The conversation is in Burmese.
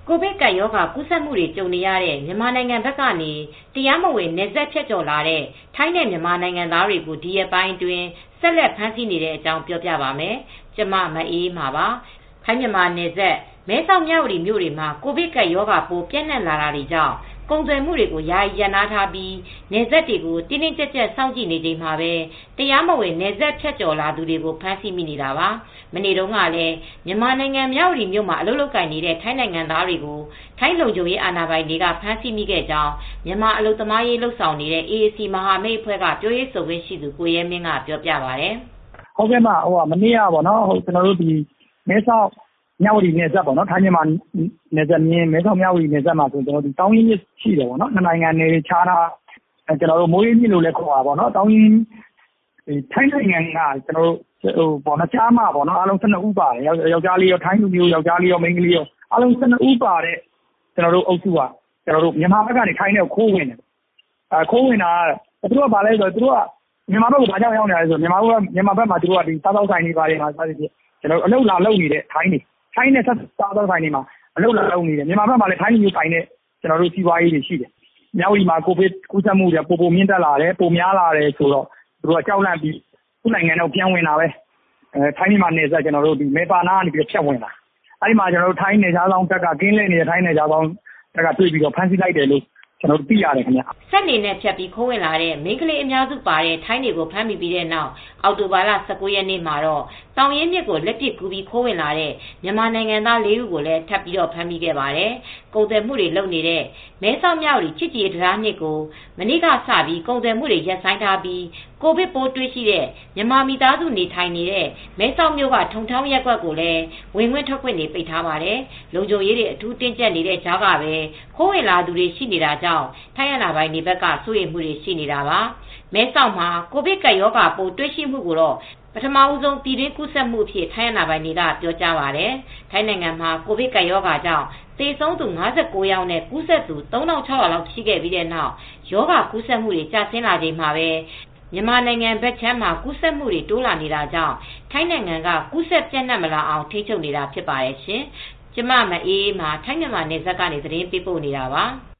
ကိုဗစ်ကပ်ရောဂါကူးစက်မှုတွေကြုံနေရတဲ့မြန်မာနိုင်ငံဘက်ကနေတရားမဝင်နယ်စပ်ဖြတ်ကျော်လာတဲ့ထိုင်းနဲ့မြန်မာနိုင်ငံသားတွေကိုဒီရက်ပိုင်းအတွင်းဆက်လက်ဖမ်းဆီးနေတဲ့အကြောင်းပြောပြပါမယ်။ကျမမအေးမာပါ။ထိုင်းမြန်မာနယ်စပ်မဲဆောက်မြဝတီမြို့တွေမှာကိုဗစ်ကပ်ရောဂါပိုးပြန့်နှံ့လာတာတွေကြောင့်ကုန်သွယ်မှုတွေကိုယာယီရပ်နားထားပြီးနယ်စပ်တွေကိုတင်းတင်းကြပ်ကြပ်စောင့်ကြည့်နေချိန်မှာပဲတရားမဝင်နယ်စပ်ဖြတ်ကျော်လာသူတွေကိုဖမ်းဆီးမိနေတာပါ။မနေ့တုန်းကလည်းမြန်မာနိုင်ငံမြဝတီမြို့မှာအလုပ်လုပ်ကိုင်နေတဲ့ထိုင်းနိုင်ငံသားတွေကိုထိုင်းလုံခြုံရေးအာဏာပိုင်တွေကဖမ်းဆီးမိခဲ့ကြောင်းမြန်မာအလုပ်သမားရေးလှုပ်ဆောင်နေတဲ့ AAC မဟာမိတ်အဖွဲ့ကပြောရေးဆိုခွင့်ရှိသူကိုရဲမင်းကပြောပြပါတယ်။ဟုတ်ကဲ့မမနေ့ကပေါ့နော်ကျွန်တော်တို့ဒီမဲဆောက်မြဝတီနယ်စပ်ပေါ့နော်ထိုင်းမြန်မာနယ်စပ်မြင်းမဲဆောက်မြဝတီနယ်စပ်မှာဆိုကျွန်တော်တို့တောင်းရင်းမြစ်ရှိတယ်ပေါ့နော်နှစ်နိုင်ငံနယ်ခြားတာကျွန်တော်တို့မိုးရင်းမြစ်လို့လည်းခေါ်တာပေါ့နော်တောင်းရင်းထိုင်းနိုင်ငံကကျွန်တော်တို့ပေါ့နော်ကြားမှာပေါ့နော်အားလုံး12ဦးပါတယ်ယောက်ျားလေးရောထိုင်းလူမျိုးယောက်ျားလေးရောမိန်းကလေးရောအားလုံး12ဦးပါတဲ့ကျွန်တော်တို့အုပ်စုကကျွန်တော်တို့မြန်မာဘက်ကနေထိုင်းနဲ့ခိုးဝင်တယ်ခိုးဝင်တာသူတို့ကဘာလဲဆိုတော့သူတို့ကမြန်မာဘက်ကိုဘာကြောင့်ရောက်နေလဲဆိုတော့မြန်မာဘက်မှာသူတို့ကဒီစားသောက်ဆိုင်တွေပါတယ်မှာစသဖြင့်ကျွန်တော်အလုပ်လာလုပ်နေတဲ့ထိုင်းနဲ့ဆက်စားသောက်ဆိုင်တွေမှာအလုပ်လာလုပ်နေတယ်မြန်မာဘက်မှာလည်းထိုင်းလူမျိုးဆိုင်နဲ့ကျွန်တော်တို့စီးပွားရေးတွေရှိတယ်မြဝတီမှာကိုဗစ်ကူးစက်မှုတွေပိုမြင့်တက်လာတယ်ပိုများလာတယ်ဆိုတော့သူတို့ကကြောက်လန့်ပြီးသူ့နိုင်ငံတော့ပြန်ဝင်လာပဲထိုင်းမြန်မာနယ်စပ်ကျွန်တော်တို့ဒီမေပါနာကနေပြီးဖြတ်ဝင်လာအဲ့ဒီမှာကျွန်တော်တို့ထိုင်းနယ်ခြားဆောင်တက်ကကင်းလဲနေတဲ့ထိုင်းနယ်ခြားဆောင်တက်ကတွေ့ပြီးတော့ဖမ်းဆီးလိုက်တယ်လို့ကျွန်တော်တို့သိရတယ်ခင်ဗျ။ဆက်နေနဲ့ဖြတ်ပြီးခိုးဝင်လာတဲ့မိန်းကလေးအများစုပါတဲ့ထိုင်းတွေကိုဖမ်းမိပြီးတဲ့နောက်အောက်တိုဘာလ19ရက်နေ့မှာတော့တောင်ရင်းမြစ်ကိုလက်ပစ်ကူးပြီးခိုးဝင်လာတဲ့မြန်မာနိုင်ငံသား၄ဦးကိုလည်းထပ်ပြီးတော့ဖမ်းမိခဲ့ပါတယ်။ကုန်သွယ်မှုတွေလုပ်နေတဲ့မဲဆောက်မြဝတီချစ်ကြည်တရားမြစ်ကိုမနေ့ကစပြီးကုန်သွယ်မှုတွေရပ်ဆိုင်းထားပြီးကိုဗစ်ပိုးတွေ့ရှိတဲ့မြန်မာမိသားစုနေထိုင်နေတဲ့မဲဆောက်မြို့ကထုံထောင်းရက်ကွက်ကိုလည်းဝင်ခွင့်ထွက်ခွင့်တွေပိတ်ထားပါတယ်။လုံခြုံရေးတွေအထူးတင်းကျပ်နေတဲ့ကြားကပဲခိုးဝင်လာသူတွေရှိနေတာကြောင့်ထိုင်းအာဏာပိုင်တွေဘက်ကစိုးရိမ်မှုတွေရှိနေတာပါ။မဲဆောက်မှာကိုဗစ်ကပ်ရောဂါပိုးတွေ့ရှိမှုကိုတော့ပထမဦးဆုံးပြည်တွင်းကူးစက်မှုအဖြစ်ထိုင်းအာဏာပိုင်တွေကပြောကြားပါတယ်။ထိုင်းနိုင်ငံမှာကိုဗစ်ကပ်ရောဂါကြောင့်သေဆုံးသူ59ယောက်နဲ့ကူးစက်သူ3600လောက်ရှိခဲ့ပြီးတဲ့နောက်ရောဂါကူးစက်မှုတွေကျဆင်းလာချိန်မှာပဲမြန်မာနိုင်ငံဘက်ခြမ်းမှာကူးစက်မှုတွေတိုးလာနေတာကြောင့်ထိုင်းနိုင်ငံကကူးစက်ပြန့်နှံ့မလာအောင်ထိန်းချုပ်နေတာဖြစ်ပါတယ်ရှင်။ကျမမအေးအေးမှာထိုင်းမြန်မာနယ်စပ်ကနေသတင်းပေးပို့နေတာပါ။